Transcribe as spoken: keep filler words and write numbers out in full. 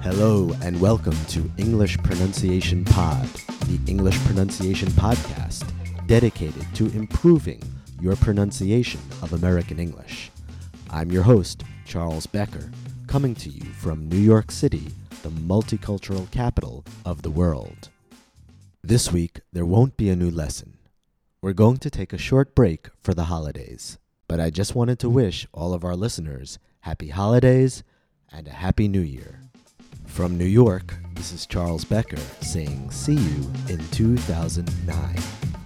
Hello and welcome to English Pronunciation Pod, the English pronunciation podcast dedicated to improving your pronunciation of American English. I'm your host, Charles Becker, coming to you from New York City, the multicultural capital of the world. This week, there won't be a new lesson. We're going to take a short break for the holidays, but I just wanted to wish all of our listeners happy holidays and a happy new year. From New York, this is Charles Becker saying see you in two thousand nine.